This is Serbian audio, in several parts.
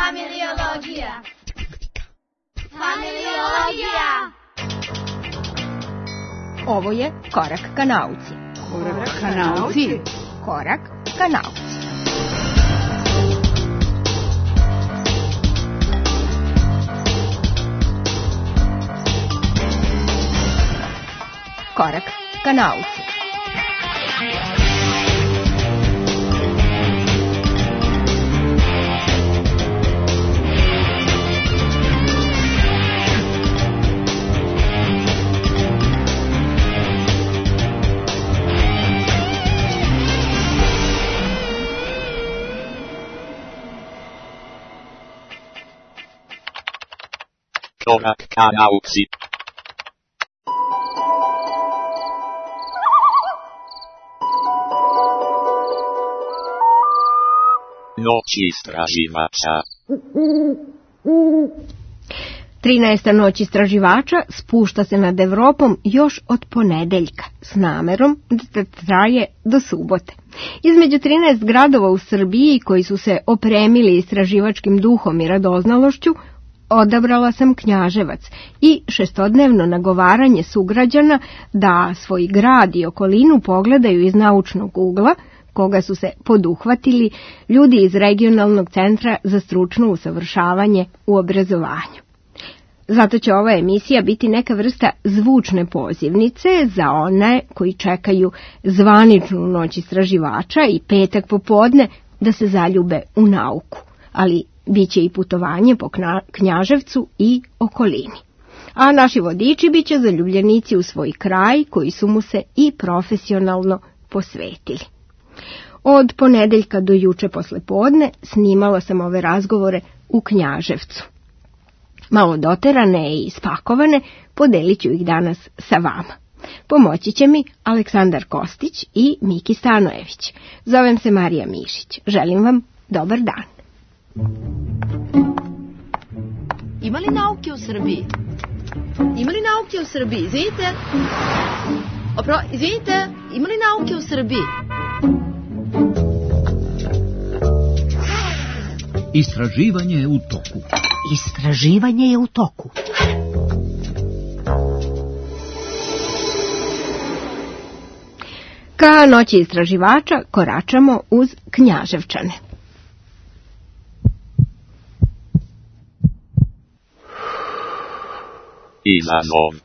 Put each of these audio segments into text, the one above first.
Familiologija. Familiologija. Ovo je Korak ka nauci. Korak ka nauci. Korak ka nauci. Korak ka nauci. Korak ka nauci. Noć istraživača. 13. noć istraživača spušta se nad Evropom još od ponedeljka s namerom da traje do subote. Između 13 gradova u Srbiji koji su se opremili istraživačkim duhom i radoznalošću, odabrala sam Knjaževac i šestodnevno nagovaranje sugrađana da svoj grad i okolinu pogledaju iz naučnog ugla, koga su se poduhvatili ljudi iz Regionalnog centra za stručno usavršavanje u obrazovanju. Zato će ova emisija biti neka vrsta zvučne pozivnice za one koji čekaju zvaničnu noć istraživača i petak popodne da se zaljube u nauku, ali biće i putovanje po Knjaževcu i okolini. A naši vodiči biće zaljubljenici u svoj kraj koji su mu se i profesionalno posvetili. Od ponedeljka do juče poslepodne snimala sam ove razgovore u Knjaževcu. Malo doterane i spakovane podelit ću ih danas sa vama. Pomoći će mi Aleksandar Kostić i Miki Stanojević. Zovem se Marija Mišić. Želim vam dobar dan. Ima li nauke u Srbiji? Ima li nauke u Srbiji? Izvinite. Izvinite, ima li nauke u Srbiji? Istraživanje je u toku. Istraživanje je u toku. Ka noći istraživača koračamo uz Knjaževčane. Izazov.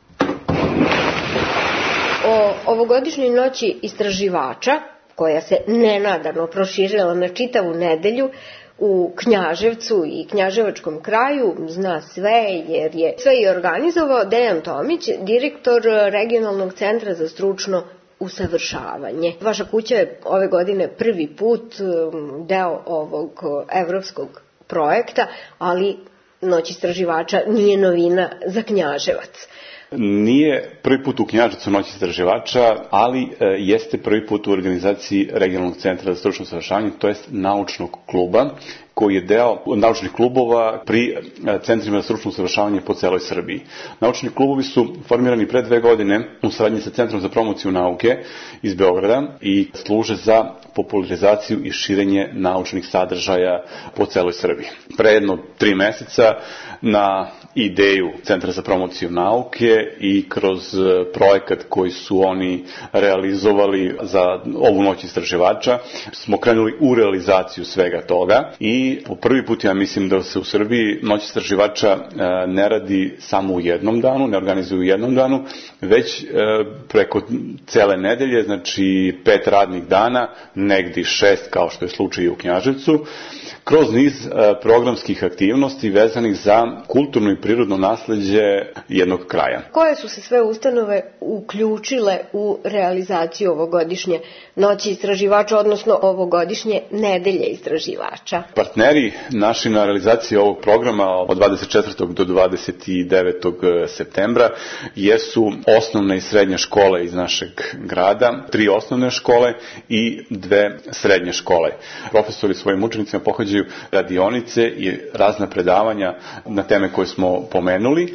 O ovogodišnjoj noći istraživača, koja se nenadano proširila na čitavu nedelju, u Knjaževcu i Knjaževačkom kraju zna sve, jer je sve i organizovao Dejan Tomić, direktor Regionalnog centra za stručno usavršavanje. Vaša kuća je ove godine prvi put deo ovog evropskog projekta, ali noć istraživača nije novina za Knjaževac. Nije prvi put u Knjaževcu noć istraživača, ali jeste prvi put u organizaciji Regionalnog centra za stručno usavršavanje, to jest naučnog kluba, koji je deo naučnih klubova pri centrima za stručno usavršavanje po celoj Srbiji. Naučni klubovi su formirani pre 2 godine u saradnji sa Centrom za promociju nauke iz Beograda i služe za popularizaciju i širenje naučnih sadržaja po celoj Srbiji. Pre jedno 3 meseca na ideju Centra za promociju nauke i kroz projekat koji su oni realizovali za ovu noć istraživača smo krenuli u realizaciju svega toga i po prvi put ja mislim da se u Srbiji noć istraživača ne radi samo u jednom danu, ne organizuje u jednom danu, već preko cele nedelje, znači 5 radnih dana, negdje 6 kao što je slučaj u Knjaževcu, kroz niz programskih aktivnosti vezanih za kulturno i prirodno nasleđe jednog kraja. Koje su se sve ustanove uključile u realizaciju ovogodišnje noći istraživača, odnosno ovogodišnje nedelje istraživača? Partneri naši na realizaciji ovog programa od 24. do 29. septembra jesu osnovne i srednje škole iz našeg grada, 3 osnovne škole i 2 srednje škole. Profesori svojim učenicima pohađaju radionice i razna predavanja na teme koje smo pomenuli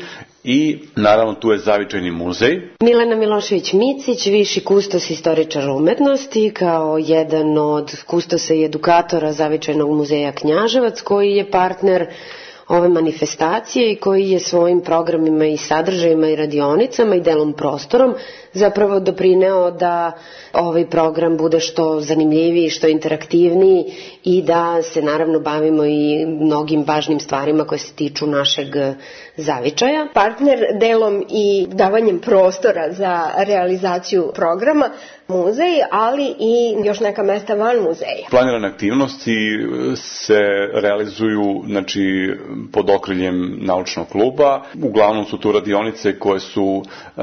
i naravno tu je Zavičajni muzej. Milena Milošević-Micić, viši kustos istoričar umetnosti, kao jedan od kustosa i edukatora Zavičajnog muzeja Knjaževac, koji je partner ove manifestacije i koji je svojim programima i sadržajima i radionicama i delom prostorom zapravo doprineo da ovaj program bude što zanimljiviji, što interaktivniji i da se naravno bavimo i mnogim važnim stvarima koje se tiču našeg zavičaja. Partner delom i davanjem prostora za realizaciju programa muzej, ali i još neka mesta van muzeja. Planirane aktivnosti se realizuju pod okriljem naučnog kluba. Uglavnom su tu radionice koje su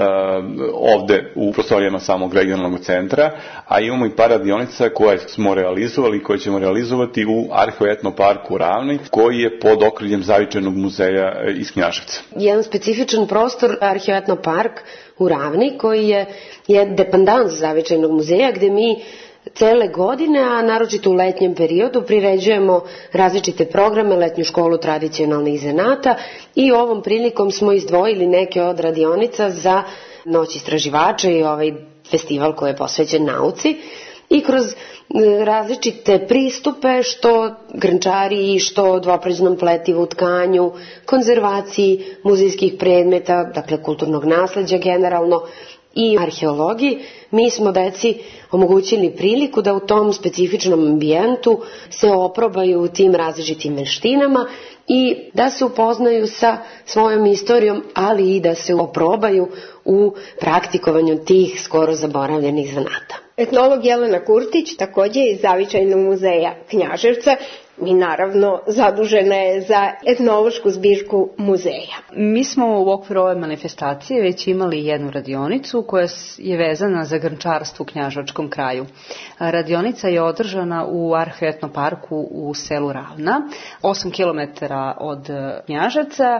ovde u prostorijama samog regionalnog centra, a imamo i par radionica koje smo realizovali i koje ćemo realizovati u Arheoetno parku Ravni, koji je pod okriljem Zavičajnog muzeja iz Knjaževca. Jedan specifičan prostor, Arheoetno park u Ravni, koji je dependans Zavičajnog muzeja, gde mi cele godine, a naročito u letnjem periodu, priređujemo različite programe, letnju školu tradicionalnih zanata i ovom prilikom smo izdvojili neke od radionica za Noć istraživača i ovaj festival koji je posvećen nauci i kroz različite pristupe, što grnčari, što dvopređnom pletivu, tkanju, konzervaciji muzejskih predmeta, dakle kulturnog nasleđa generalno, i arheologiji, mi smo deci omogućili priliku da u tom specifičnom ambijentu se oprobaju tim različitim veštinama i da se upoznaju sa svojom istorijom, ali i da se oprobaju u praktikovanju tih skoro zaboravljenih zanata. Etnolog Jelena Kurtić, također iz Zavičajnog muzeja Knjaževca, i naravno zadužena je za etnološku zbirku muzeja. Mi smo u okviru ove manifestacije već imali jednu radionicu koja je vezana za grnčarstvo u Knjaževačkom kraju. Radionica je održana u Arheoetno parku u selu Ravna, 8 km od Knjaževca,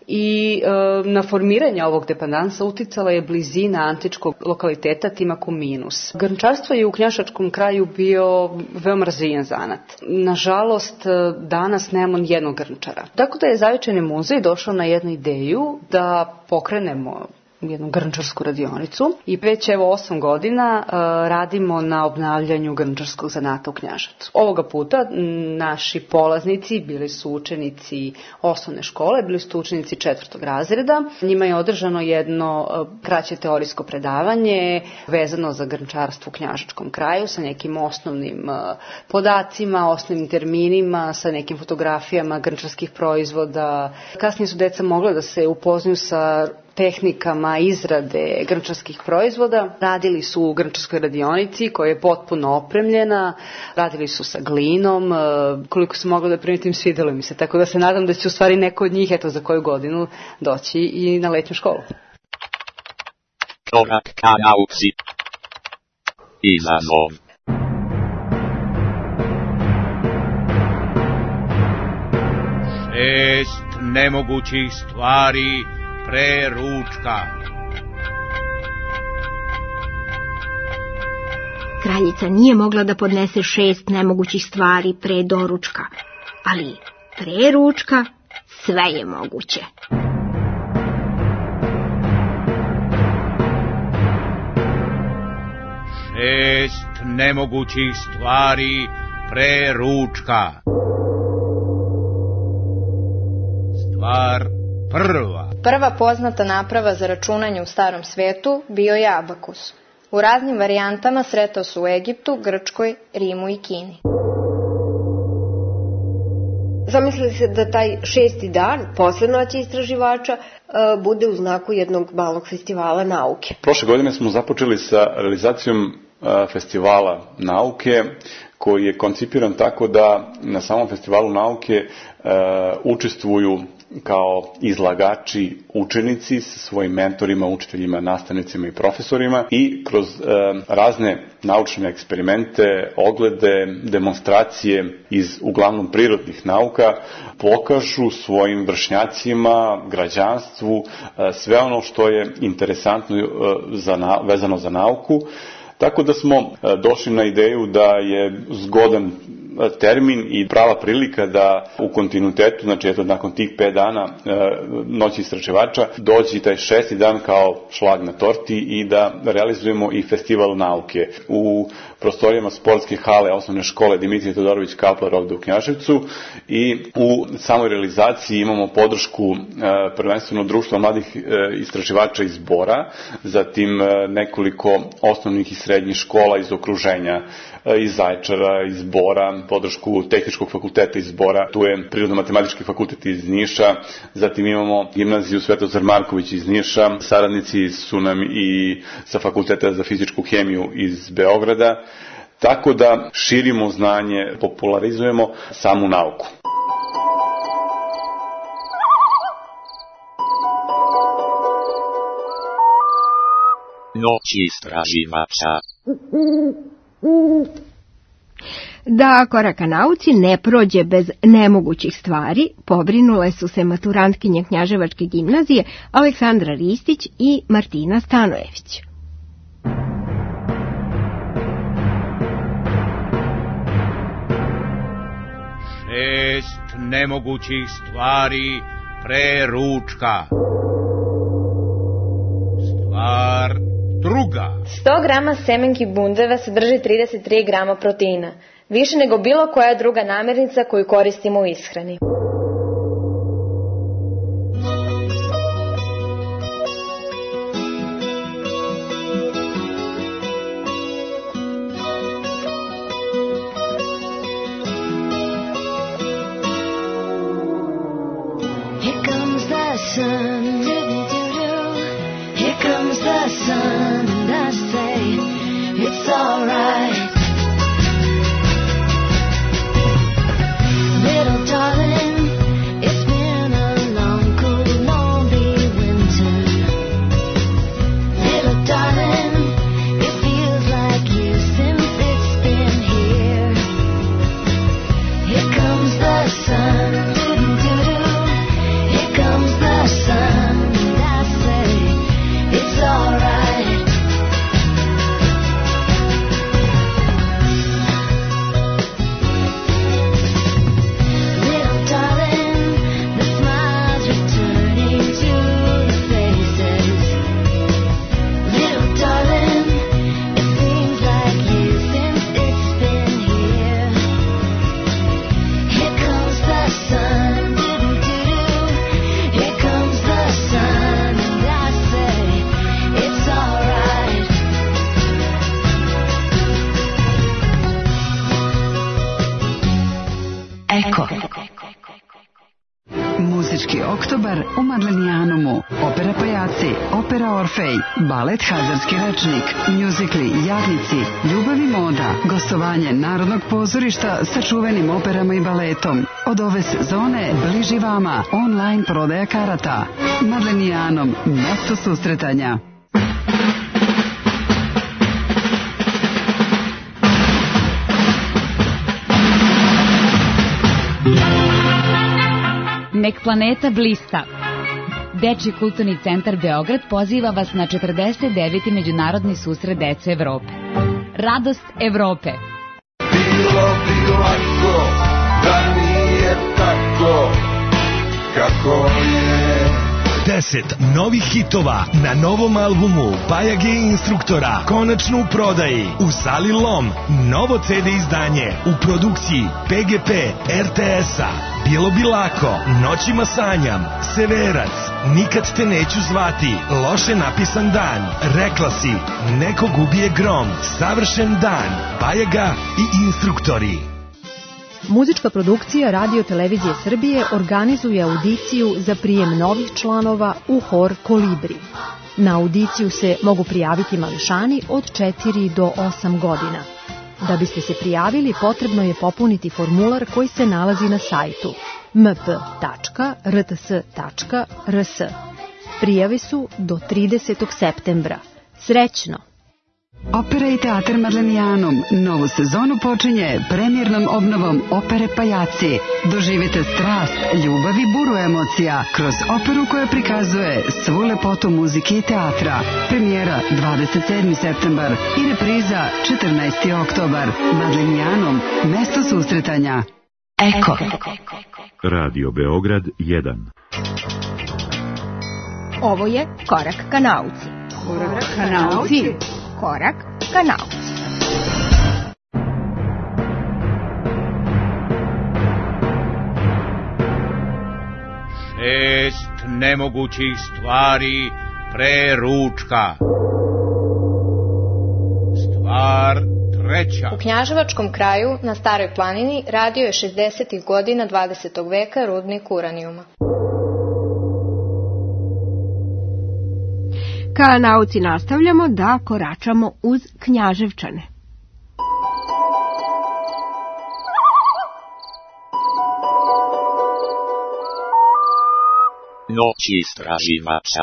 i na formiranje ovog dependansa uticala je blizina antičkog lokaliteta Timakominus. Grnčarstvo je u Knjaževačkom kraju bio veoma razvijen zanat. Nažalost, danas nemamo jednog grnčara. Tako da je Zavičajni muzej došao na jednu ideju da pokrenemo jednu grnčarsku radionicu i već 8 godina radimo na obnavljanju grnčarskog zanata u Knjaževcu. Ovoga puta naši polaznici bili su učenici osnovne škole, bili su učenici 4. razreda. Njima je održano jedno kraće teorijsko predavanje vezano za grnčarstvo u Knjaževačkom kraju sa nekim osnovnim podacima, osnovnim terminima, sa nekim fotografijama grnčarskih proizvoda. Kasnije su deca mogla da se upoznaju sa tehnikama izrade grnčarskih proizvoda. Radili su u grnčarskoj radionici koja je potpuno opremljena, radili su sa glinom, koliko su mogli da primetim, svidelo mi se, tako da se nadam da će u stvari neko od njih za koju godinu doći i na letnju školu. Korak ka nauci. Izazov. Šest nemogućih stvari pre ručka. Kraljica nije mogla da podnese 6 nemogućih stvari pre doručka, ali pre ručka sve je moguće. Šest nemogućih stvari pre ručka. Stvar prva. Prva poznata naprava za računanje u starom svetu bio je abakus. U raznim varijantama sretao se u Egiptu, Grčkoj, Rimu i Kini. Zamislili se da taj 6. dan, posle Noći istraživača, bude u znaku jednog malog festivala nauke. Prošle godine smo započeli sa realizacijom festivala nauke, koji je koncipiran tako da na samom festivalu nauke učestvuju kao izlagači učenici sa svojim mentorima, učiteljima, nastavnicima i profesorima i kroz razne naučne eksperimente, oglede, demonstracije iz uglavnom prirodnih nauka pokažu svojim vršnjacima, građanstvu sve ono što je interesantno vezano za nauku. Tako da smo došli na ideju da je zgodan termin i prava prilika da u kontinuitetu, znači eto nakon tih 5 dana noći istraživača, dođi taj 6. dan kao šlag na torti i da realizujemo i festival nauke u prostorijama sportske hale osnovne škole Dimitrije Todorović Kaplar ovde u Knjaževcu i u samoj realizaciji imamo podršku prvenstveno Društva mladih istraživača iz Bora, zatim nekoliko osnovnih i srednjih škola iz okruženja, iz Zaječara, iz Bora, podršku Tehničkog fakulteta iz Bora, tu je Prirodno-matematički fakultet iz Niša, zatim imamo gimnaziju Svetozar Marković iz Niša, saradnici su nam i sa Fakulteta za fizičku hemiju iz Beograda, tako da širimo znanje, popularizujemo samu nauku. Noć istraživača. Da koraka nauci ne prođe bez nemogućih stvari, pobrinule su se maturantkinje Knjaževačke gimnazije Aleksandra Ristić i Martina Stanojević. Šest nemogućih stvari pre ručka. Stvar druga. 100 grama semenki bundeva sadrži 33 grama proteina, više nego bilo koja druga namirnica koju koristimo u ishrani. Here comes the sun, here comes the sun, and I say it's alright. Little darling, it's been a long, cold, lonely winter. Little darling, it feels like years since it's been here. Here comes the sun, here comes the sun, and I say it's alright. Little darling, the smiles returning to the faces. Little darling, it seems like years since it's been here. Here comes the sun, here comes the sun, and I say it's alright. Eko. Muzički oktobar u Madlenijanumu. Opera Pajaci, opera Orfej, balet Hazarski rečnik, mjuzikli Jadnici, Ljubav i moda, gostovanje Narodnog pozorišta sa čuvenim operama i baletom. Od ove sezone bliži vama online prodaja karata. Madlenijanom, mesto susretanja. Nek planeta blista. Dečji kulturni centar Beograd poziva vas na 49. međunarodni susret dece Evrope. Radost Evrope. Bilo bi lako da nije tako kako je. 10 novih hitova na novom albumu Pajage instruktora konačno u prodaji u sali Lom. Novo CD izdanje u produkciji PGP RTS-a. Bilo bi lako, Noćima sanjam, Severac, Nikad te neću zvati, Loše napisan dan, Rekla si, Nekog ubije grom, Savršen dan, Pajaga i instruktori. Muzička produkcija Radio Televizije Srbije organizuje audiciju za prijem novih članova u hor Kolibri. Na audiciju se mogu prijaviti mališani od 4 do 8 godina. Da biste se prijavili, potrebno je popuniti formular koji se nalazi na sajtu mp.rts.rs. Prijave su do 30. septembra. Srećno! Opera i teatar Madlenijanum novu sezonu počinje premijernom obnovom opere Pajaci. Doživite strast, ljubav i buru emocija kroz operu koja prikazuje svu lepotu muzike i teatra. Premijera 27. septembar i repriza 14. oktobar. Madlenijanum, mesto susretanja. Eko. Radio Beograd 1. Ovo je Korak ka nauci. Korak ka nauci. Korak ka nauci. Šest nemogućih stvari pre ručka. Stvar treća. U Knjaževačkom kraju, na Staroj planini, radio je 60. godina 20. veka rudnik uranijuma. Ka nauci nastavljamo da koračamo uz Knjaževčane. Noć istraživača.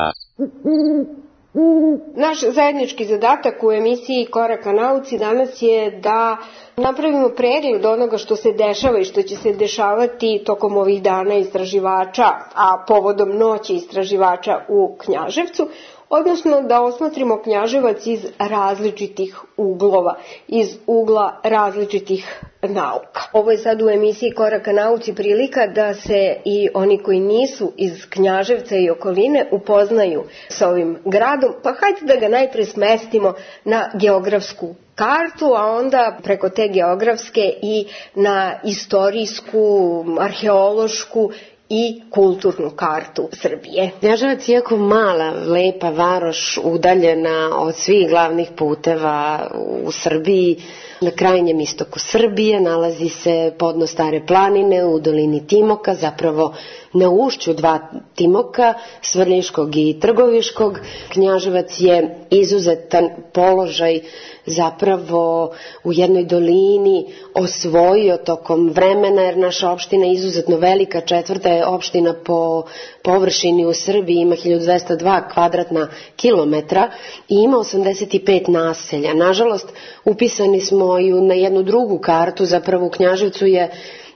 Naš zajednički zadatak u emisiji Koraka nauci danas je da napravimo pregled onoga što se dešava i što će se dešavati tokom ovih dana istraživača, a povodom noći istraživača u Knjaževcu, odnosno da osmotrimo Knjaževac iz različitih uglova, iz ugla različitih nauka. Ovo je sad u emisiji Koraka nauci prilika da se i oni koji nisu iz Knjaževca i okoline upoznaju sa ovim gradom, pa hajde da ga najpre smestimo na geografsku kartu, a onda preko te geografske i na istorijsku, arheološku i kulturnu kartu Srbije. Knjaževac je jako mala, lepa varoš, udaljena od svih glavnih puteva u Srbiji. Na krajnjem istoku Srbije nalazi se podno Stare planine u dolini Timoka, zapravo na ušću dva Timoka, Svrljiškog i Trgoviškog. Knjaževac je izuzetan položaj zapravo u jednoj dolini osvojio tokom vremena, jer naša opština je izuzetno velika, četvrta je opština po površini u Srbiji, ima 1202 kvadratna kilometra i ima 85 naselja. Nažalost, upisani smo i na jednu drugu kartu, zapravo u Knjaževcu je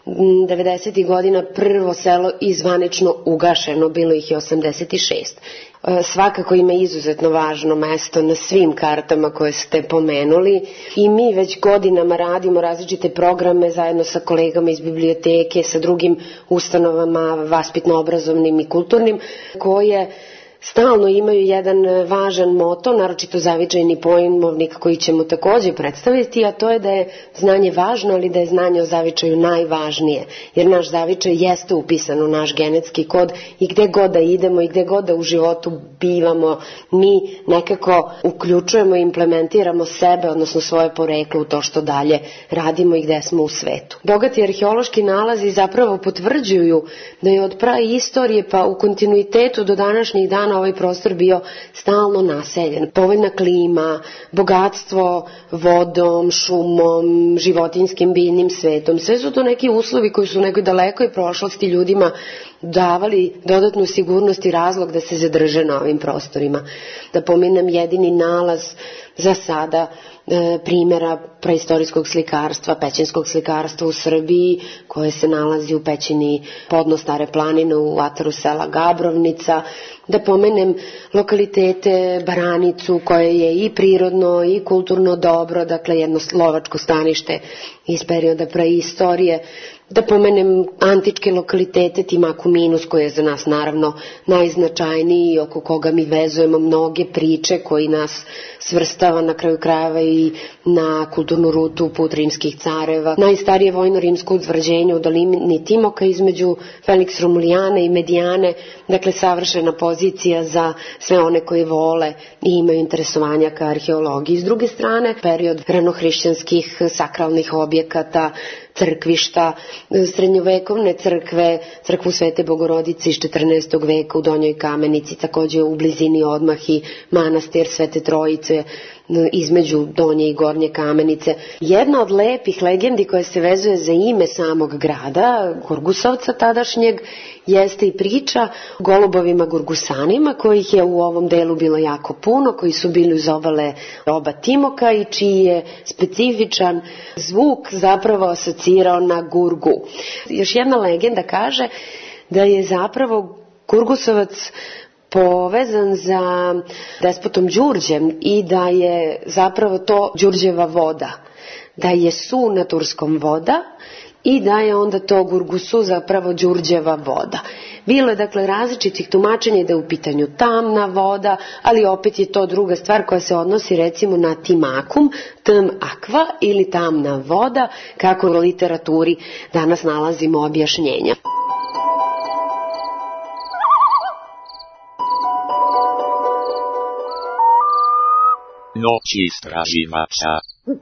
90. godina prvo selo i zvanično ugašeno, bilo ih je 86. Svakako ima izuzetno važno mesto na svim kartama koje ste pomenuli i mi već godinama radimo različite programe zajedno sa kolegama iz biblioteke, sa drugim ustanovama vaspitno-obrazovnim i kulturnim, koje stalno imaju jedan važan moto, naročito zavičajni pojmovnik koji ćemo također predstaviti, a to je da je znanje važno, ali da je znanje o zavičaju najvažnije, jer naš zavičaj jeste upisan u naš genetski kod i gde god da idemo i gde god da u životu bivamo, mi nekako uključujemo i implementiramo sebe, odnosno svoje poreklo u to što dalje radimo i gde smo u svetu. Bogati arheološki nalazi zapravo potvrđuju da je od praistorije pa u kontinuitetu do današnjih dana ovaj prostor bio stalno naseljen. Povoljna klima, bogatstvo vodom, šumom, životinjskim biljnim svetom. Sve su to neki uslovi koji su u nekoj dalekoj prošlosti ljudima davali dodatnu sigurnost i razlog da se zadrže na ovim prostorima. Da pomenem jedini nalaz za sada primjera preistorijskog slikarstva, pećinskog slikarstva u Srbiji, koje se nalazi u pećini podno Stare planine u ataru sela Gabrovnica. Da pomenem lokalitete Baranicu, koje je i prirodno i kulturno dobro, dakle jedno lovačko stanište iz perioda praistorije. Da pomenem antičke lokalitete Timaku Minus, koji je za nas naravno najznačajniji i oko koga mi vezujemo mnoge priče koji nas svrstava na kraju krajeva i na kulturnu rutu put rimskih careva. Najstarije vojno-rimsko utvrđenje u dolini Timoka između Felix Romulijane i Medijane, dakle savršena pozicija za sve one koji vole i imaju interesovanja ka arheologiji. S druge strane, period ranohrišćanskih sakralnih objekata, crkvišta, srednjovekovne crkve, crkvu Svete Bogorodice iz 14. veka u Donjoj Kamenici, također u blizini odmah i manastir Svete Trojice između Donje i Gornje Kamenice. Jedna od lepih legendi koja se vezuje za ime samog grada, Gurgusovca tadašnjeg, jeste i priča o golubovima Gurgusanima, kojih je u ovom delu bilo jako puno, koji su bili uz obale oba Timoka i čiji je specifičan zvuk zapravo asocirao na Gurgu. Još jedna legenda kaže da je zapravo Gurgusovac povezan za despotom Đurđem i da je zapravo to Đurđeva voda, da je su na turskom voda i da je onda to Gurgusu zapravo Đurđeva voda. Bilo je dakle različitih tumačenja da je u pitanju tamna voda, ali opet je to druga stvar koja se odnosi recimo na timakum, tam akva ili tamna voda, kako u literaturi danas nalazimo objašnjenja. Noći istraživača.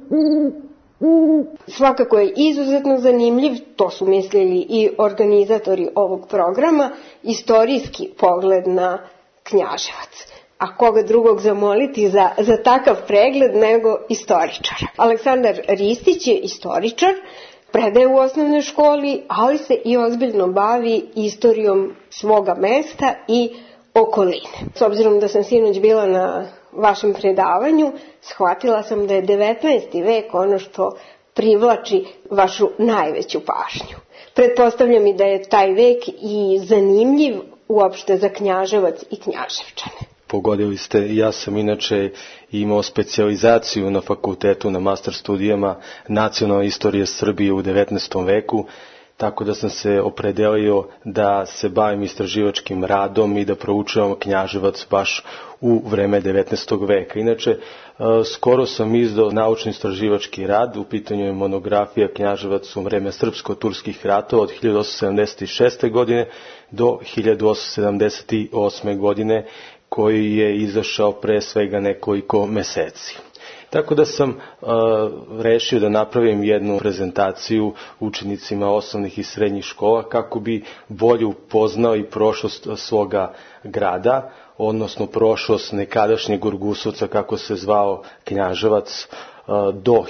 Svakako je izuzetno zanimljiv, to su mislili i organizatori ovog programa, istorijski pogled na Knjaževac. A koga drugog zamoliti za takav pregled nego istoričara. Aleksandar Ristić je istoričar, predaje u osnovnoj školi, ali se i ozbiljno bavi istorijom svoga mesta i okoline. S obzirom da sam sinoć bila na vašem predavanju, shvatila sam da je 19. vek ono što privlači vašu najveću pažnju. Pretpostavljam i da je taj vek i zanimljiv uopšte za Knjaževac i Knjaževčane. Pogodili ste, ja sam inače imao specijalizaciju na fakultetu na master studijama nacionalne istorije Srbije u 19. veku, tako da sam se opredelio da se bavim istraživačkim radom i da proučavam Knjaževac baš u vreme 19. veka. Inače, skoro sam izdao naučno-istraživački rad, u pitanju je monografija Knjaževac u vreme srpsko-turskih ratova od 1876. godine do 1878. godine, koji je izašao pre svega nekoliko meseci. Tako da sam rešio da napravim jednu prezentaciju učenicima osnovnih i srednjih škola kako bi bolje upoznao i prošlost svoga grada, odnosno prošlost nekadašnjeg Gurgusovca, kako se zvao Knjaževac, do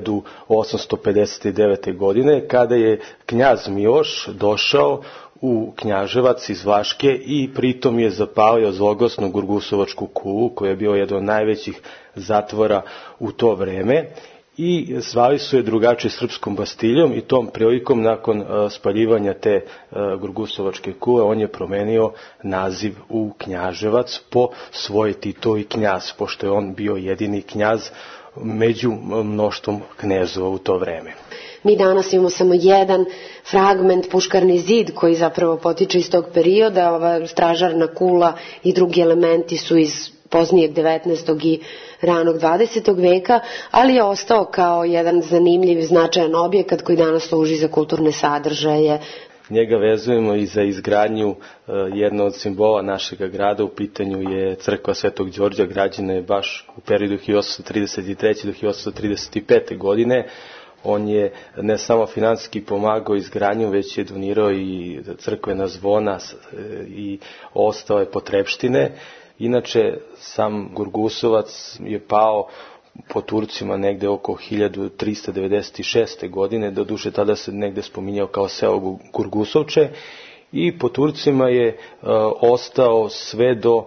1859. godine, kada je knjaz Miloš došao u Knjaževac iz Vlaške i pritom je zapalio zloglasnu Gurgusovačku kulu, koja je bio jedan od najvećih zatvora u to vreme, i zvali su je drugačije srpskom bastiljom i tom prilikom nakon spaljivanja te Gurgusovačke kule on je promenio naziv u Knjaževac po svojoj tituli knjaz, pošto je on bio jedini knjaz među mnoštvom knezova u to vreme. Mi danas imamo samo jedan fragment, Puškarni zid, koji zapravo potiče iz tog perioda. Ova stražarna kula i drugi elementi su iz poznijeg 19. i ranog 20. veka, ali je ostao kao jedan zanimljiv i značajan objekat koji danas služi za kulturne sadržaje. Njega vezujemo i za izgradnju jednog od simbola našeg grada, u pitanju je crkva Svetog Đorđa, građena je baš u periodu 1833. do 1835. godine. On je ne samo finansijski pomagao izgradnju, već je donirao i crkvena zvona i ostale potrepštine. Inače, sam Gurgusovac je pao po Turcima negde oko 1396. godine, doduše tada se negde spominjao kao selo Gurgusovče, i po Turcima je ostao sve do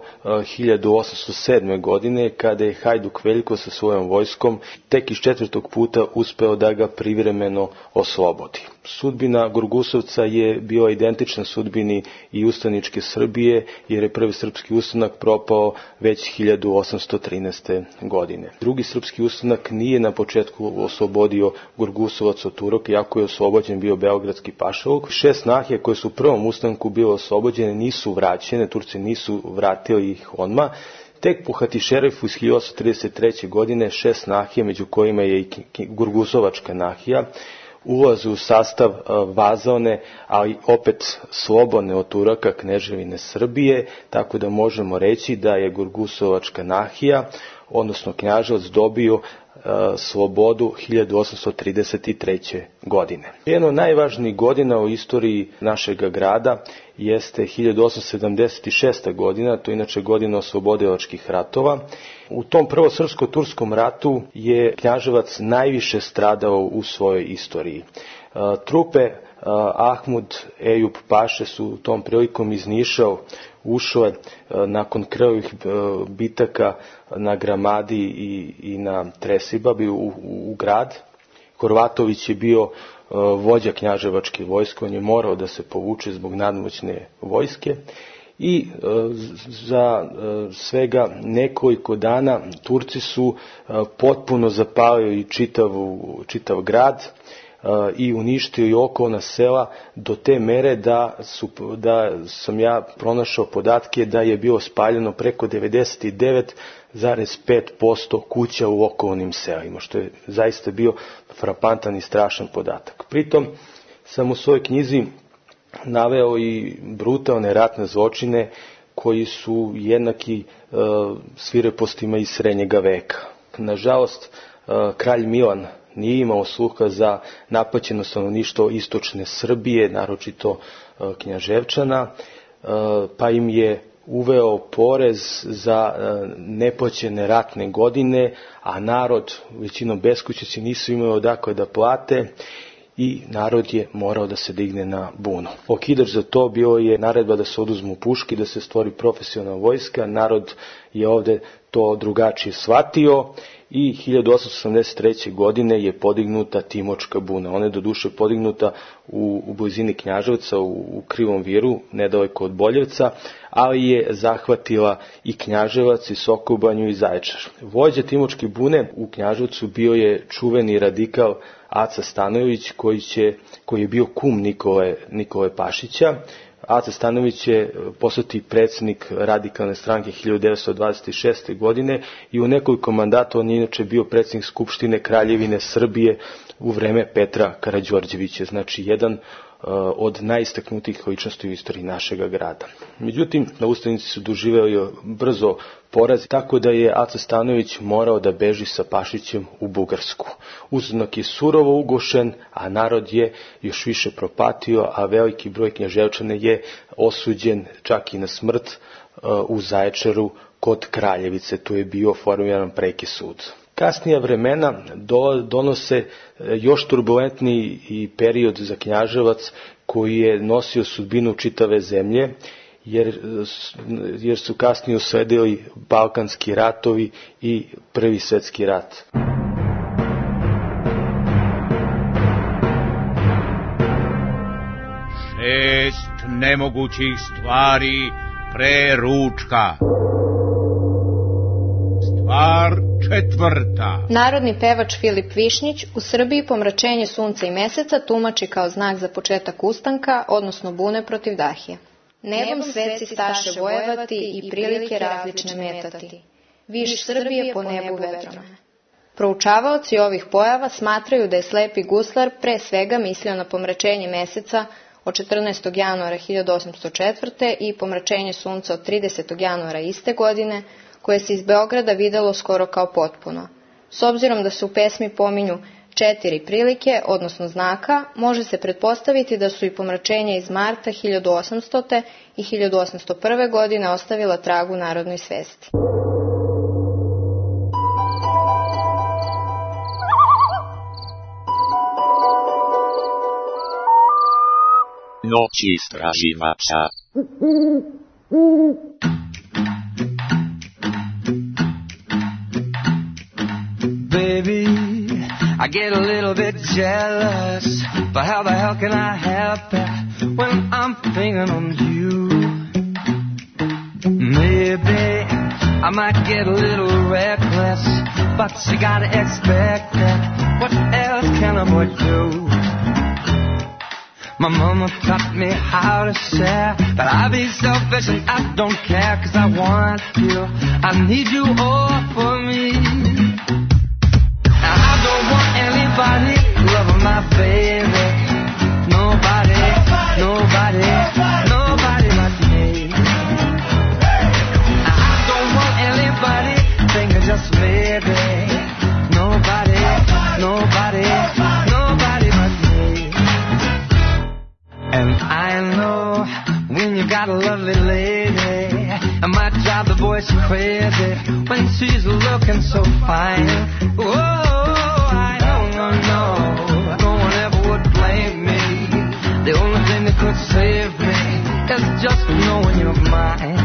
1807. godine, kada je Hajduk Veljko sa svojom vojskom tek iz 4. puta uspeo da ga privremeno oslobodi. Sudbina Gurgusovca je bila identična sudbini i ustaničke Srbije, jer je prvi srpski ustanak propao već 1813. godine. Drugi srpski ustanak nije na početku oslobodio Gurgusovac od Turaka, iako je oslobođen bio beogradski pašaluk. 6 nahija koje su u prvom ustanku bile oslobođene nisu vraćene, Turci nisu vratili ih odmah. Tek po Hatišerifu iz 1833. godine 6 nahija, među kojima je i Gurgusovačka nahija, ulaze u sastav vazalne, ali opet slobodne od Turaka kneževine Srbije, tako da možemo reći da je Gurgusovačka nahija, odnosno Knjaževac, dobio slobodu 1833. godine. Jedna od najvažnijih godina u istoriji našeg grada jeste 1876. godina, to je inače godina oslobodilačkih ratova. U tom prvo srpsko-turskom ratu je Knjaževac najviše stradao u svojoj istoriji. Trupe Ahmud Ejup Paše su tom prilikom iz Niša ušle nakon krvavih bitaka na Gramadi i na Tresibabi u grad. Horvatović je bio vođa knjaževačke vojske, on je morao da se povuče zbog nadmoćne vojske i za svega nekoliko dana Turci su potpuno zapalili čitav grad i uništili okolna sela do te mere da sam ja pronašao podatke da je bilo spaljeno preko 99,5% kuća u okolnim selima, što je zaista bio frapantan i strašan podatak. Pritom sam u svojoj knjizi naveo i brutalne ratne zločine koji su jednaki svirepostima iz srednjega veka. Nažalost, kralj Milan nije imao sluha za napaćeno stanovništvo istočne Srbije, naročito Knjaževčana, pa im je uveo porez za neplaćene ratne godine, a narod, većinom beskućnici, nisu imali odakle da plate i narod je morao da se digne na bunu. Okidač za to bio je naredba da se oduzmu puške, da se stvori profesionalna vojska. Narod je ovde to drugačije shvatio i 1883. godine je podignuta Timočka buna. Ona je doduše podignuta u blizini Knjaževca, u Krivom Viru, nedaleko od Boljevca, ali je zahvatila i Knjaževac, i Sokobanju, i Zaječar. Vođa Timočke bune u Knjaževcu bio je čuveni radikal Aca Stanojević, koji je bio kum Nikole Pašića. Aca Stanojević će postati predsjednik radikalne stranke 1926. godine i u nekoliko mandata on je inače bio predsjednik Skupštine Kraljevine Srbije u vreme Petra Karađorđevića, znači jedan od najistaknutijih ličnosti u istoriji našega grada. Međutim, ustanici su doživjeli brzo poraz, tako da je Aca Stanojević morao da beži sa Pašićem u Bugarsku. Uzorak je surovo ugošen, a narod je još više propatio, a veliki broj Knjaževčana je osuđen čak i na smrt u Zaječaru kod Kraljevice. Tu je bio formiran preki sud. Kasnija vremena donose još turbulentniji i period za Knjaževac koji je nosio sudbinu čitave zemlje, jer su kasnije usledili Balkanski ratovi i Prvi svjetski rat. Šest nemogućih stvari pre ručka. Stvar četvrta. Narodni pevač Filip Višnjić u Srbiji pomračenje sunca i meseca tumači kao znak za početak ustanka, odnosno bune protiv dahije. Nebom sveci staše vojevati i prilike različne metati. Viš Srbije po nebu vetrome. Proučavaoci ovih pojava smatraju da je slepi guslar pre svega mislio na pomračenje meseca od 14. januara 1804. i pomračenje sunca od 30. januara iste godine, koje se iz Beograda videlo skoro kao potpuno. S obzirom da se u pesmi pominju 4 prilike, odnosno znaka, može se pretpostaviti da su i pomračenja iz marta 1800. i 1801. godine ostavila tragu narodnoj svesti. Noć istraživača. Baby, I get a little bit jealous, but how the hell can I help it when I'm thinking on you? Maybe I might get a little reckless, but you gotta expect it. What else can a boy do? My mama taught me how to share, but I be selfish and I don't care, 'cause I want you, I need you all for me. Now I don't want anybody loving my baby, nobody, nobody, nobody like me. Now I don't want anybody thinking just maybe, nobody. And I know when you got a lovely lady, I might drive the boys crazy when she's looking so fine. Oh, I know, no one ever would blame me. The only thing that could save me is just knowing you're mine.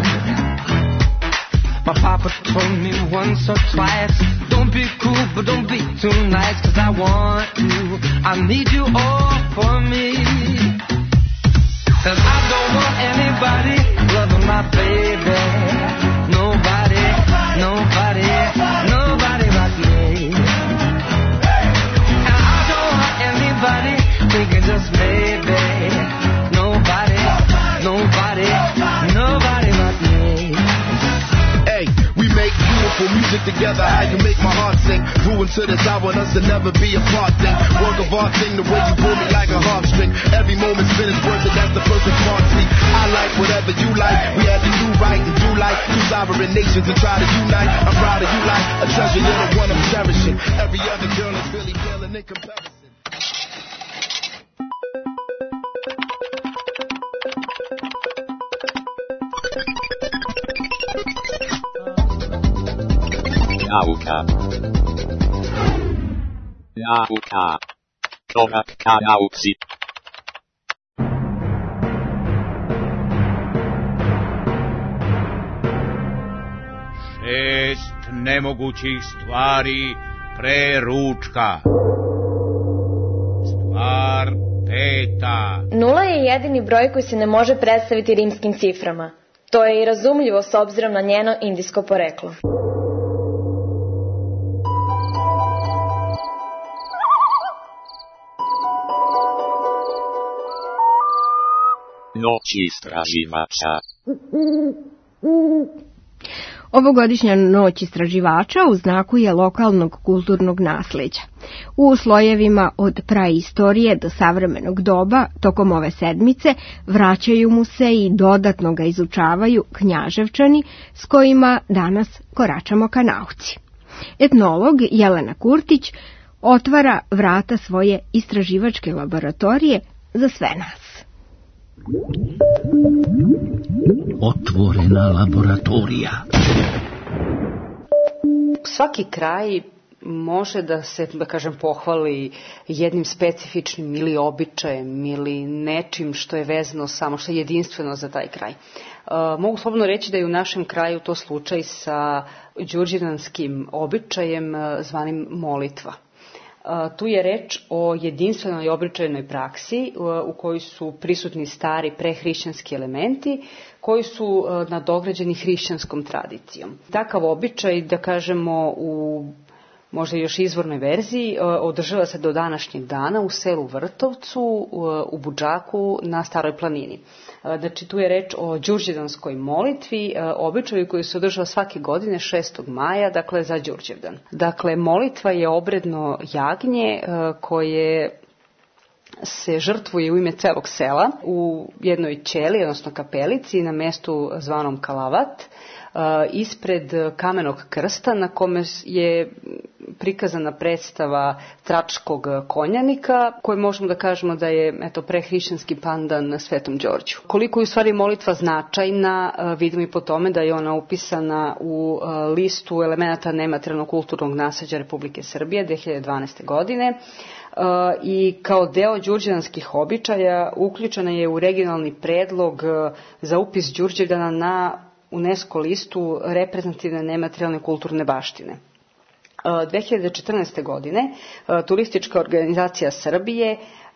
My papa told me once or twice, don't be cruel, but don't be too nice, 'cause I want you, I need you all for me. 'Cause I don't want anybody loving my baby. Nobody, nobody, nobody like me. And I don't want anybody thinking just maybe. Nobody, nobody, nobody like me. Hey, we make beautiful music together. How you make my heart sing. Ruin to this, I want us to never be apart thing. Work of art thing, the way you pull me like a harp string. Every moment's finished worth it, that's the perfect part. See, I like whatever you like. We had to do right and do like two sovereign nations and try to unite. I'm proud of you like a treasure, you're the one I'm cherishing. Every other girl is really pale in comparison. Nauka. Nauka. Korak ka nauci. Šest nemogućih stvari pre ručka. Stvar peta. 0 je jedini broj koji se ne može predstaviti rimskim ciframa. To je i razumljivo s obzirom na njeno indijsko poreklo. Noć istraživača. Ovogodišnja noć istraživača u znaku je lokalnog kulturnog nasleđa. U slojevima od praistorije do savremenog doba, tokom ove sedmice, vraćaju mu se i dodatno ga izučavaju Knjaževčani s kojima danas koračamo ka nauci. Etnolog Jelena Kurtić otvara vrata svoje istraživačke laboratorije za sve nas. Otvorena laboratorija. Svaki kraj može da se, da kažem, pohvali jednim specifičnim ili običajem ili nečim što je vezano samo, što je jedinstveno za taj kraj. Mogu slobodno reći da je u našem kraju to slučaj sa đurđevdanskim običajem zvanim molitva. Tu je reč o jedinstvenoj običajnoj praksi u kojoj su prisutni stari prehrišćanski elementi koji su nadograđeni hrišćanskom tradicijom. Takav običaj, da kažemo, u možda još izvornoj verziji, održava se do današnjeg dana u selu Vrtovcu, u Budžaku, na Staroj planini. Znači, tu je reč o đurđevdanskoj molitvi, običaju koji se održava svake godine 6. maja, dakle za Đurđevdan. Dakle, molitva je obredno jagnje koje se žrtvuje u ime celog sela u jednoj ćeli, odnosno kapelici, na mestu zvanom Kalavat, ispred kamenog krsta na kome je prikazana predstava tračkog konjanika, koji možemo da kažemo da je prehrišćanski pandan Svetom Đorđu. Koliko je u stvari molitva značajna, vidimo i po tome da je ona upisana u listu elemenata nematerijalnog kulturnog nasleđa Republike Srbije 2012. godine i kao deo đurđevdanskih običaja uključena je u regionalni predlog za upis Đurđevdana na UNESCO listu reprezentativne nematerijalne kulturne baštine. 2014. godine Turistička organizacija Srbije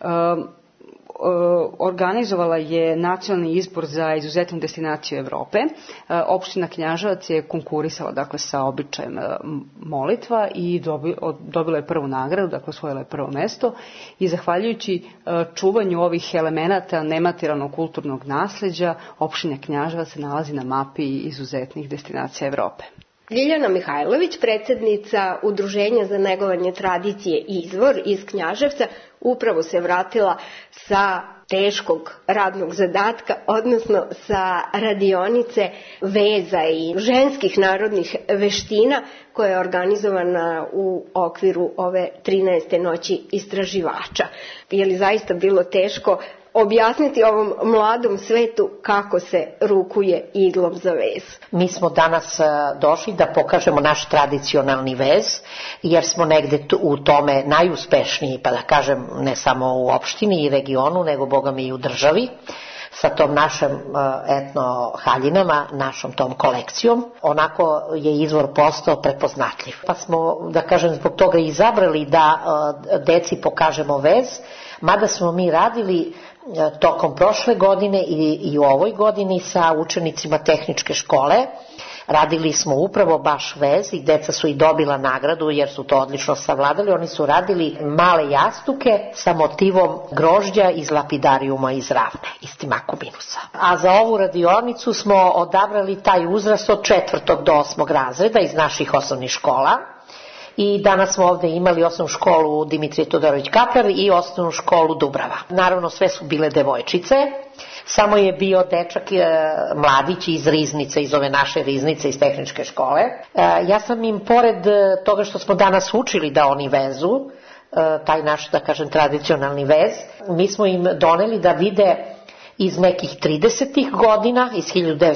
organizovala je nacionalni izbor za izuzetnu destinaciju Evrope. Opština Knjaževac je konkurisala dakle sa običajem molitva i dobila je prvu nagradu, dakle osvojila je prvo mesto i zahvaljujući čuvanju ovih elemenata nematerijalnog kulturnog nasleđa opština Knjaževac se nalazi na mapi izuzetnih destinacija Evrope. Ljiljana Mihajlović, predsjednica Udruženja za negovanje tradicije Izvor iz Knjaževca, upravo se vratila sa teškog radnog zadatka, odnosno sa radionice veza i ženskih narodnih veština koja je organizovana u okviru ove 13. noći istraživača. Je li zaista bilo teško objasniti ovom mladom svetu kako se rukuje iglom za vez? Mi smo danas došli da pokažemo naš tradicionalni vez, jer smo negde u tome najuspešniji, pa da kažem ne samo u opštini i regionu, nego boga mi i u državi, sa tom našem etno haljinama, našom tom kolekcijom. Onako je izvor postao prepoznatljiv. Pa smo, da kažem, zbog toga izabrali da deci pokažemo vez, mada smo mi radili tokom prošle godine i u ovoj godini sa učenicima tehničke škole. Radili smo upravo baš vez i deca su i dobila nagradu jer su to odlično savladali. Oni su radili male jastuke sa motivom grožđa iz lapidarijuma iz Ravne, iz Timakubinusa. A za ovu radionicu smo odabrali taj uzrast od 4. do 8. razreda iz naših osnovnih škola. I danas smo ovde imali osnovnu školu Dimitrije Todorović Kaplar i osnovnu školu Dubrava. Naravno sve su bile devojčice, samo je bio dečak mladić iz Riznice, iz ove naše Riznice, iz tehničke škole. Ja sam im, pored toga što smo danas učili da oni vezu, taj naš, da kažem, tradicionalni vez, mi smo im doneli da vide iz nekih 30. godina, iz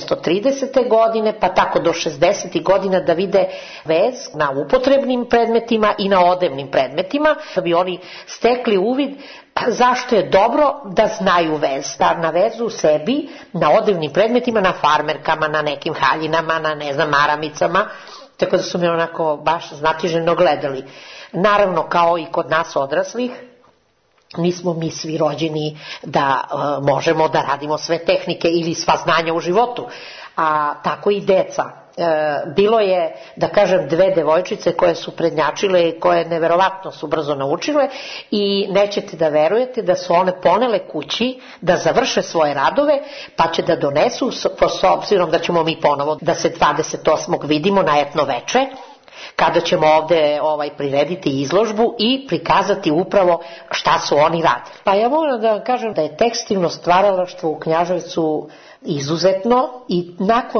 1930. godine, pa tako do 60. godina da vide vez na upotrebnim predmetima i na odevnim predmetima, da bi oni stekli uvid zašto je dobro da znaju vez, da na vezu sebi, na odevnim predmetima, na farmerkama, na nekim haljinama, na ne znam, maramicama, tako da su me onako baš znatiženo gledali. Naravno, kao i kod nas odraslih, nismo mi svi rođeni da možemo da radimo sve tehnike ili sva znanja u životu, a tako i deca. Bilo je, da kažem, 2 devojčice koje su prednjačile i koje neverovatno su brzo naučile i nećete da verujete da su one ponele kući da završe svoje radove, pa će da donesu, s obzirom da ćemo mi ponovo da se 28. vidimo na etno veče, kada ćemo ovde prirediti izložbu i prikazati upravo šta su oni radili. Pa ja moram da vam kažem da je tekstilno stvaralaštvo u Knjaževcu izuzetno i nakon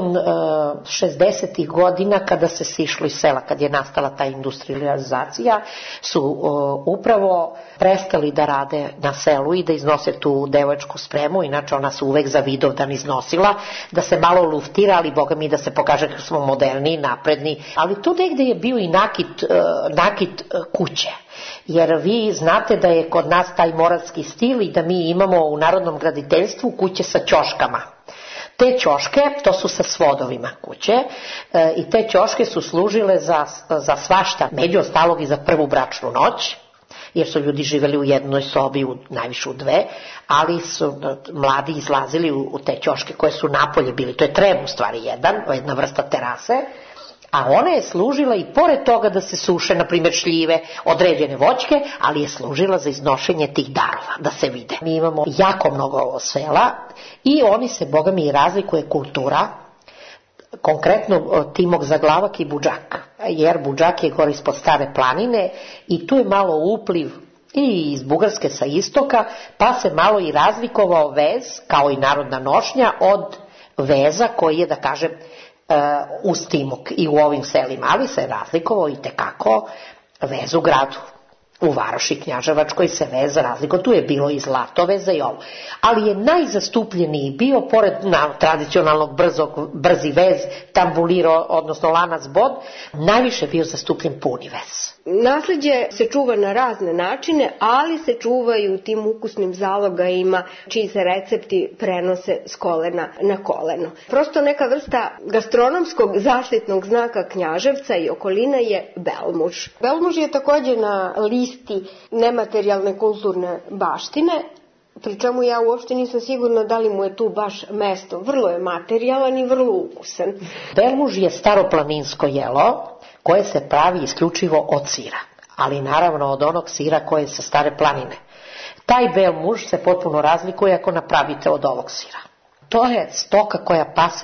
60. godina kada se sišlo iz sela, kad je nastala ta industrializacija, su upravo prestali da rade na selu i da iznose tu devojačku spremu, inače ona se uvek za Vidovdan iznosila, da se malo luftira, ali boga mi da se pokaže kako smo moderni, napredni, ali tu negde je bio i nakit kuće. Jer vi znate da je kod nas taj moravski stil i da mi imamo u narodnom graditeljstvu kuće sa ćoškama. Te ćoške, to su sa svodovima kuće, i te ćoške su služile za svašta, među ostalog i za prvu bračnu noć, jer su ljudi živeli u jednoj sobi, najviše u 2, ali su mladi izlazili u te ćoške koje su napolje bili, to je trem u stvari jedna vrsta terase, a ona je služila i pored toga da se suše, na primjer, šljive, određene voćke, ali je služila za iznošenje tih darova, da se vide. Mi imamo jako mnogo sela i oni se, boga mi, razlikuje kultura, konkretno Timok Zaglavak i Budžak, jer Budžak je gore ispod Stare planine i tu je malo upliv i iz Bugarske sa istoka, pa se malo i razlikovao vez, kao i narodna nošnja, od veza koji je, da kažem, uz Timok i u ovim selima, ali se razlikovao i tekako vez u gradu. U varoši Knjaževačkoj se vez razlikovao, tu je bilo i zlato veza i ovo. Ali je najzastupljeniji bio, pored tradicionalnog brzi vez, tambuliro, odnosno lanac bod, najviše bio zastupljen puni vez. Nasleđe se čuva na razne načine, ali se čuvaju u tim ukusnim zalogajima čiji se recepti prenose s kolena na koleno. Prosto neka vrsta gastronomskog zaštitnog znaka Knjaževca i okolina je belmuž. Belmuž je takođe na listi nematerijalne kulturne baštine, pri čemu ja uopšte nisam sigurna da li mu je tu baš mesto. Vrlo je materijalan i vrlo ukusan. Belmuž je staroplaninsko jelo koje se pravi isključivo od sira, ali naravno od onog sira koje je sa Stare planine. Taj belmuž se potpuno razlikuje ako napravite od ovog sira. To je stoka koja pase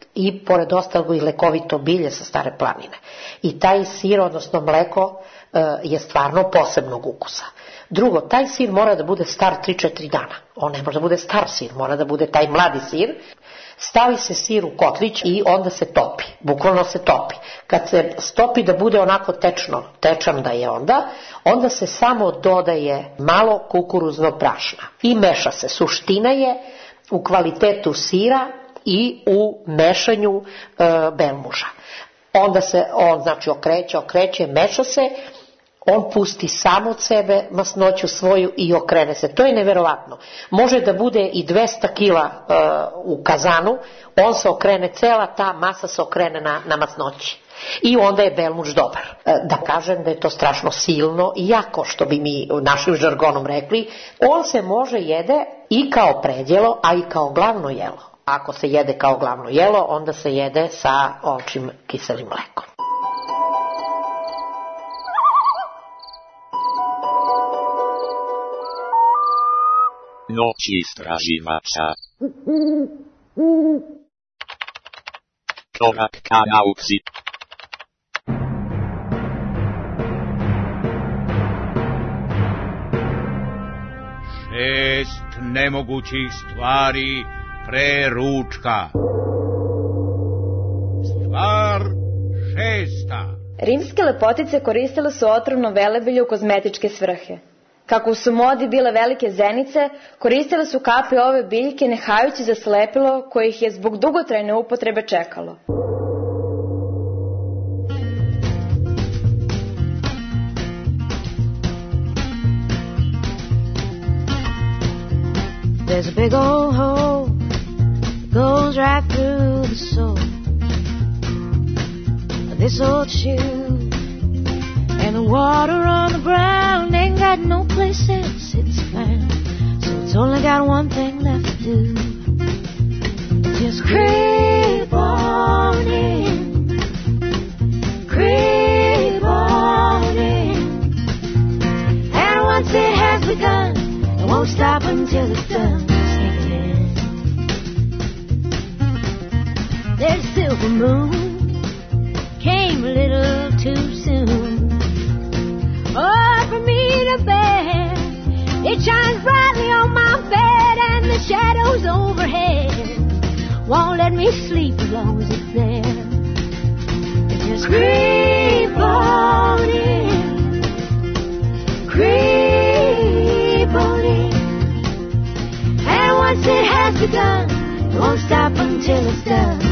i pored ostalog i lekovito bilje sa Stare planine. I taj sir, odnosno mleko, je stvarno posebnog ukusa. Drugo, taj sir mora da bude star 3-4 dana. On ne može da bude star sir, mora da bude taj mladi sir. Stavi se sir u kotlić i onda se topi, bukvalno se topi. Kad se stopi da bude onako tečan da je onda se samo dodaje malo kukuruznog brašna i meša se. Suština je u kvalitetu sira i u mešanju belmuža. Onda se on okreće, meša se, on pusti sam od sebe masnoću svoju i okrene se. To je neverovatno. Može da bude i 200 kila u kazanu, on se okrene, cela ta masa se okrene na masnoći. I onda je belmuž dobar. Da kažem da je to strašno silno i jako, što bi mi našim žargonom rekli. On se može jede i kao predjelo, a i kao glavno jelo. Ako se jede kao glavno jelo, onda se jede sa ovčim kiselim mlekom. Noć istraživača. Korak ka nauci. Šest nemogućih stvari pre ručka. Stvar šesta. Rimske lepotice koristile su otrovno velebilje u kozmetičke svrhe. Kako su u modi bile velike zenice, koristile su kapi ove biljke nehajući za slepilo koje ih je zbog dugotrajne upotrebe čekalo. There's a big old hole that goes right through the sole of this old shoe, and the water on the ground ain't got no place else it's found, so it's only got one thing left to do. Just creep on in, creep on in, and once it has begun, it won't stop until it's done. There's a silver moon, came a little too soon. Oh, for me to bear, it shines brightly on my bed, and the shadows overhead won't let me sleep as long as it's there. Just creep on in, creep on in, and once it has begun, it won't stop until it's done.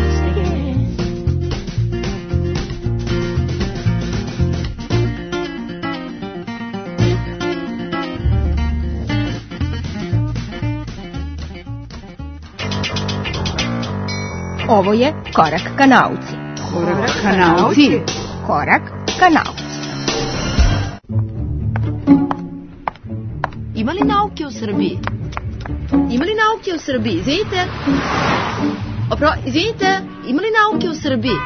Ovo je Korak ka nauci. Korak ka nauci. Korak ka nauci. Ima li nauke u Srbiji? Ima li nauke u Srbiji? Izvinite. Izvinite, ima li nauke u Srbiji?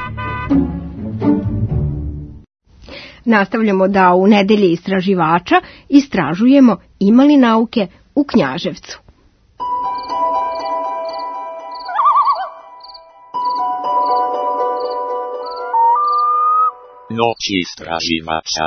Nastavljamo da u nedelji istraživača istražujemo ima li nauke u Knjaževcu. Noć istraživača.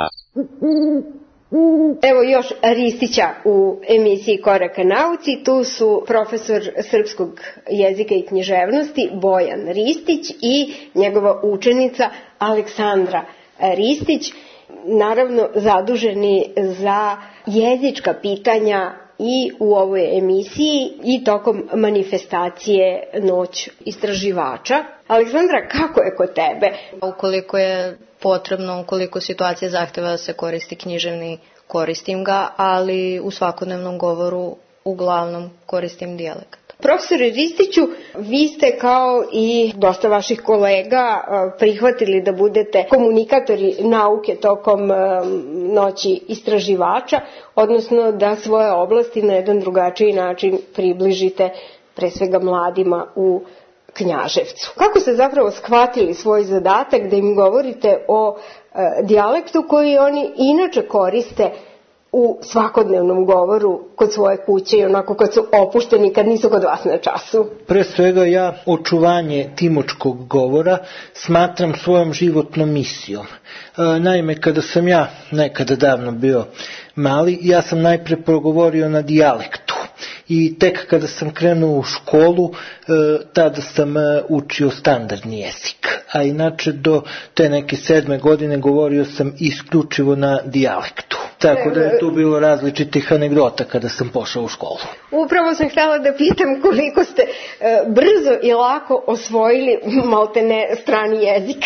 Evo još Ristića u emisiji Koraka nauci. Tu su profesor srpskog jezika i književnosti Bojan Ristić i njegova učenica Aleksandra Ristić, naravno zaduženi za jezička pitanja i u ovoj emisiji i tokom manifestacije Noć istraživača. Aleksandra, kako je kod tebe? Ukoliko je potrebno, ukoliko situacija zahteva da se koristi književni, koristim ga, ali u svakodnevnom govoru uglavnom koristim dijalekt. Profesore Ristiću, vi ste kao i dosta vaših kolega prihvatili da budete komunikatori nauke tokom Noći istraživača, odnosno da svoje oblasti na jedan drugačiji način približite pre svega mladima u Knjaževcu. Kako ste zapravo shvatili svoj zadatak da im govorite o dijalektu koji oni inače koriste u svakodnevnom govoru kod svoje kuće i onako kad su opušteni, kad nisu kod vas na času? Pre svega ja očuvanje timočkog govora smatram svojom životnom misijom. Naime, kada sam ja nekada davno bio mali, ja sam najpre progovorio na dijalektu. I tek kada sam krenuo u školu, tada sam učio standardni jezik. A inače do te neke 7. godine govorio sam isključivo na dijalektu. Tako da je tu bilo različitih anegdota kada sam pošao u školu. Upravo sam htjela da pitam koliko ste brzo i lako osvojili maltene strani jezik.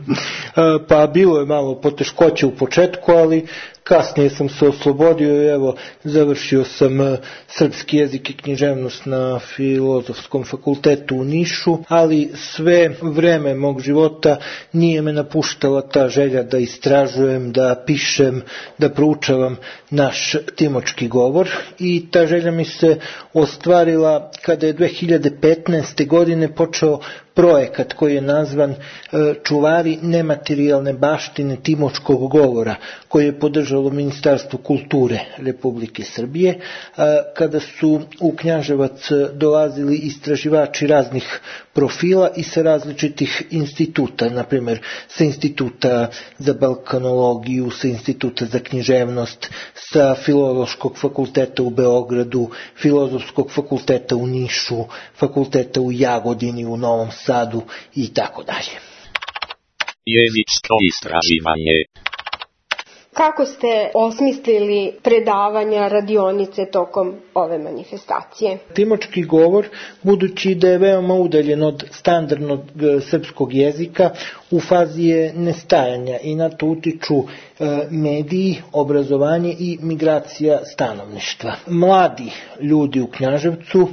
Pa bilo je malo poteškoće u početku, ali kasnije sam se oslobodio i evo završio sam srpski jezik i književnost na Filozofskom fakultetu u Nišu, ali sve vreme mog života nije me napuštala ta želja da istražujem, da pišem, da proučavam naš timočki govor i ta želja mi se ostvarila kada je 2015. godine počeo projekat koji je nazvan Čuvari nematerijalne baštine timočkog govora, koje je podržalo Ministarstvo kulture Republike Srbije, kada su u Knjaževac dolazili istraživači raznih profila i sa različitih instituta, na primjer sa Instituta za balkanologiju, sa Instituta za književnost, sa Filološkog fakulteta u Beogradu, Filozofskog fakulteta u Nišu, fakulteta u Jagodini, u Novom Sadu i tako dalje. Jezičko istraživanje. Kako ste osmislili predavanja, radionice tokom ove manifestacije? Timočki govor, budući da je veoma udaljen od standardnog srpskog jezika, u fazi je nestajanja i na to utiču mediji, obrazovanje i migracija stanovništva. Mladi ljudi u Knjaževcu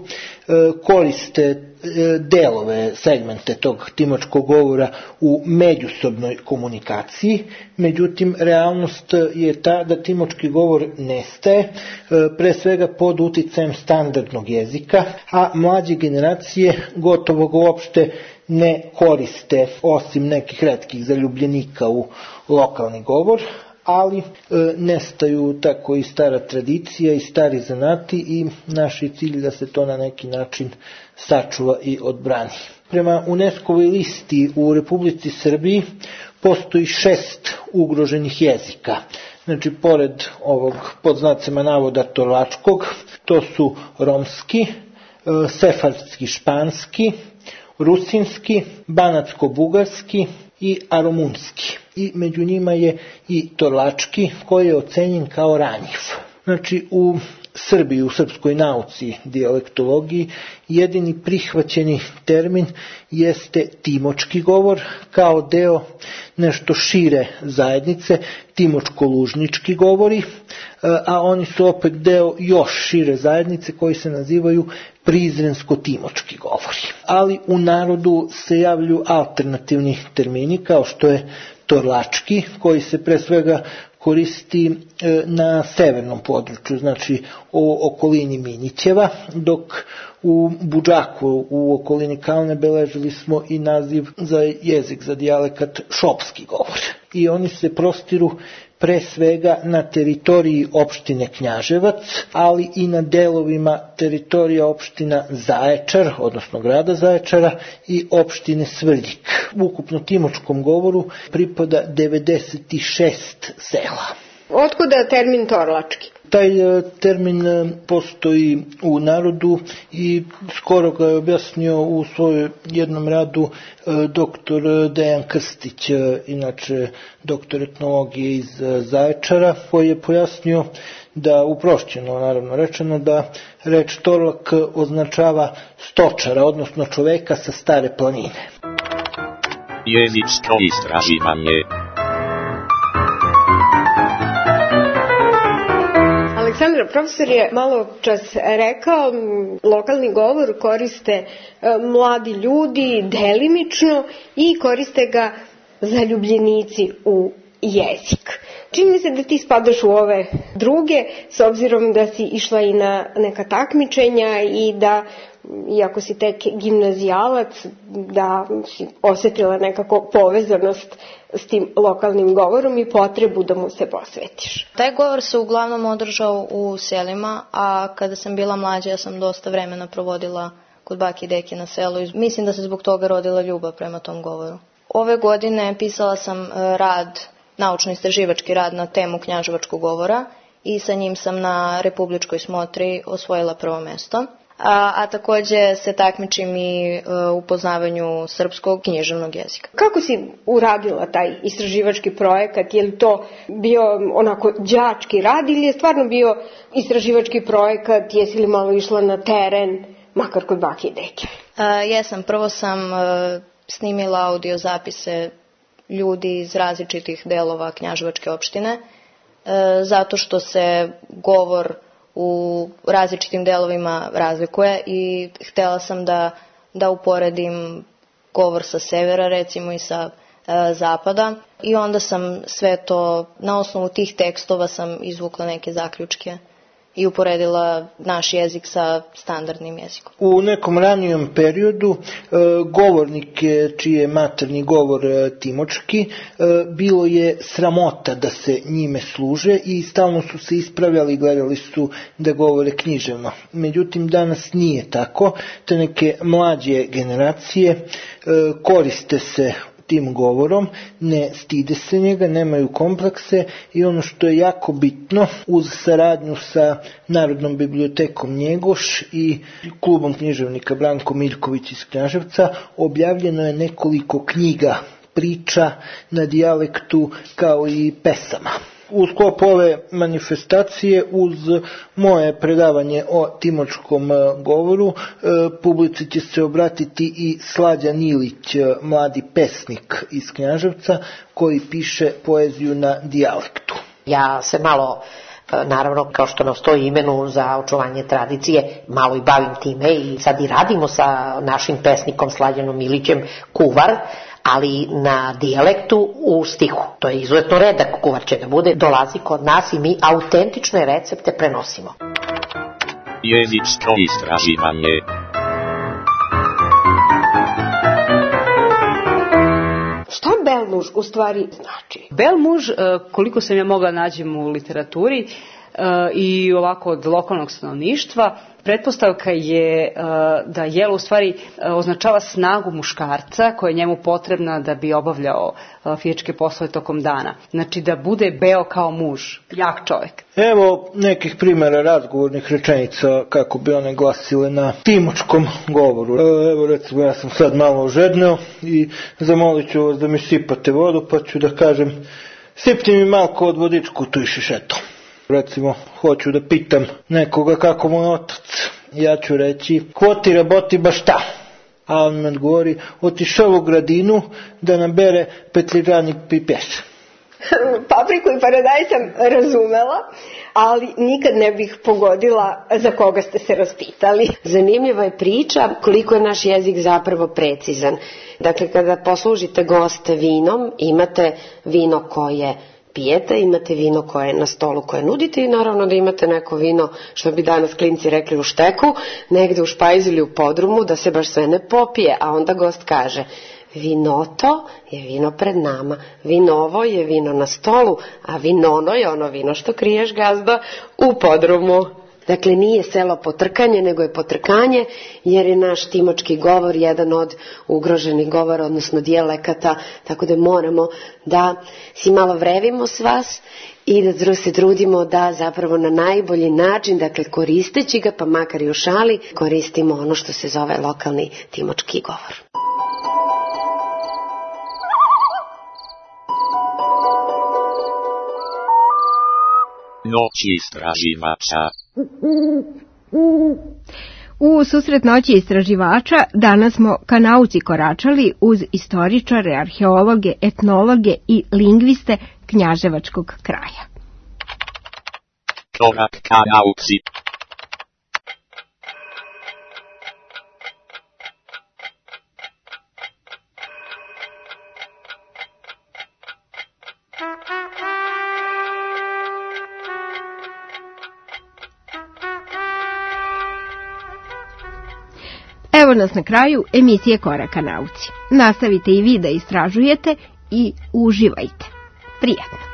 koriste delove, segmente tog timočkog govora u međusobnoj komunikaciji, međutim realnost je ta da timočki govor nestaje, pre svega pod uticajem standardnog jezika, a mlađe generacije gotovo uopšte ne koriste, osim nekih retkih zaljubljenika u lokalni govor, ali nestaju tako i stara tradicija i stari zanati i naš je cilj da se to na neki način sačuva i odbrani. Prema UNESCO-voj listi u Republici Srbiji postoji 6 ugroženih jezika. Znači, pored ovog pod znacima navoda torlačkog, to su romski, sefardski španski, rusinski, banatsko-bugarski i arumunski. I među njima je i torlački koji je ocenjen kao ranjiv. Znači, u Srbiji, u srpskoj nauci, dijalektologiji, jedini prihvaćeni termin jeste timočki govor kao deo nešto šire zajednice, timočko-lužnički govori, a oni su opet deo još šire zajednice koji se nazivaju prizrensko-timočki govori. Ali u narodu se javljaju alternativni termini kao što je torlački, koji se pre svega koristi na severnom području, znači u okolini Minićeva, dok u Budžaku, u okolini Kalne, beležili smo i naziv za jezik, za dijalekat šopski govor. I oni se prostiru pre svega na teritoriji opštine Knjaževac, ali i na delovima teritorija opština Zaječar, odnosno grada Zaječara, i opštine Svrljig. U ukupno timočkom govoru pripada 96 sela. Otkuda termin torlački? Taj termin postoji u narodu i skoro ga je objasnio u svojoj jednom radu doktor Dejan Krstić, inače doktor etnologije iz Zaječara, koji je pojasnio da, uprošćeno naravno rečeno, da reč torlak označava stočara, odnosno čoveka sa stare planine. Jezičko istraživanje. Aleksandra, profesor je malo čas rekao, lokalni govor koriste mladi ljudi delimično i koriste ga zaljubljenici u jezik. Čini mi se da ti spadaš u ove druge, s obzirom da si išla i na neka takmičenja i da, iako si tek gimnazijalac, da si osjetila nekako povezanost s tim lokalnim govorom i potrebu da mu se posvetiš? Taj govor se uglavnom održao u selima, a kada sam bila mlađa ja sam dosta vremena provodila kod bake i deke na selu i mislim da se zbog toga rodila ljubav prema tom govoru. Ove godine pisala sam rad, naučno-istraživački rad na temu knjaževačkog govora i sa njim sam na republičkoj smotri osvojila prvo mesto. A takođe se takmičim i u poznavanju srpskog književnog jezika. Kako si uradila taj istraživački projekat? Je li to bio onako đački rad ili je stvarno bio istraživački projekat? Jesi li malo išla na teren, makar kod bake i deke? Jesam. Prvo sam snimila audio zapise ljudi iz različitih delova Knjaževačke opštine, zato što se govor u različitim delovima razlikuje i htjela sam da uporedim govor sa severa recimo i sa zapada i onda sam sve to, na osnovu tih tekstova sam izvukla neke zaključke i uporedila naš jezik sa standardnim jezikom. U nekom ranijem periodu govornik čiji je materni govor timočki, bilo je sramota da se njime služe i stalno su se ispravljali i gledali su da govore književno. Međutim, danas nije tako, te neke mlađe generacije koriste se tim govorom, ne stide se njega, nemaju komplekse i ono što je jako bitno, uz saradnju sa Narodnom bibliotekom Njegoš i klubom književnika Branko Miljković iz Knjaževca, objavljeno je nekoliko knjiga, priča na dijalektu kao i pesama. U sklopu ove manifestacije uz moje predavanje o timočkom govoru publici će se obratiti i Slađan Ilić, mladi pesnik iz Knjaževca koji piše poeziju na dijalektu. Ja se malo, naravno kao što nam stoji imenu za očuvanje tradicije, malo i bavim time i sad i radimo sa našim pesnikom Slađanom Ilićem kuvar, ali na dijalektu u stihu. To je izuzetno redak kuvar će da bude, dolazi kod nas i mi autentične recepte prenosimo. Jezičko istraživanje. Šta belmuž u stvari znači? Belmuž, koliko sam ja mogla nađem u literaturi i ovako od lokalnog stanovništva, pretpostavka je da jelo u stvari označava snagu muškarca koja je njemu potrebna da bi obavljao fizičke poslove tokom dana. Znači da bude beo kao muž, jak čovjek. Evo nekih primjera razgovornih rečenica kako bi one glasile na timočkom govoru. Evo recimo ja sam sad malo ožedneo i zamolit ću vas da mi sipate vodu pa ću da kažem sipni mi malko od vodičku tu i šišeto. Recimo, hoću da pitam nekoga kako mu je otac. Ja ću reći, ko ti raboti baš ta? A on mi odgovori, otišao u gradinu da nabere petliranik pipeš. Papriku i paradajz sam razumela, ali nikad ne bih pogodila za koga ste se raspitali. Zanimljiva je priča koliko je naš jezik zapravo precizan. Dakle, kada poslužite goste vinom, imate vino koje pijete, imate vino koje je na stolu koje nudite i naravno da imate neko vino, što bi danas klinci rekli u šteku, negde u špajzu ili u podrumu, da se baš sve ne popije, a onda gost kaže vinoto je vino pred nama, vinovo je vino na stolu, a vinono je ono vino što kriješ gazda u podrumu. Dakle, nije selo potrkanje, nego je potrkanje, jer je naš timočki govor jedan od ugroženih govora, odnosno dijalekata, tako da moramo da si malo vrevimo s vas i da se trudimo da zapravo na najbolji način, dakle koristeći ga, pa makar i u šali, koristimo ono što se zove lokalni timočki govor. Noći istraživača. U susret noći istraživača danas smo ka nauci koračali uz istoričare, arheologe, etnologe i lingviste Knjaževačkog kraja. Korak ka nauci. Evo nas na kraju emisije Koraka nauci. Nastavite i vi da istražujete i uživajte. Prijatno.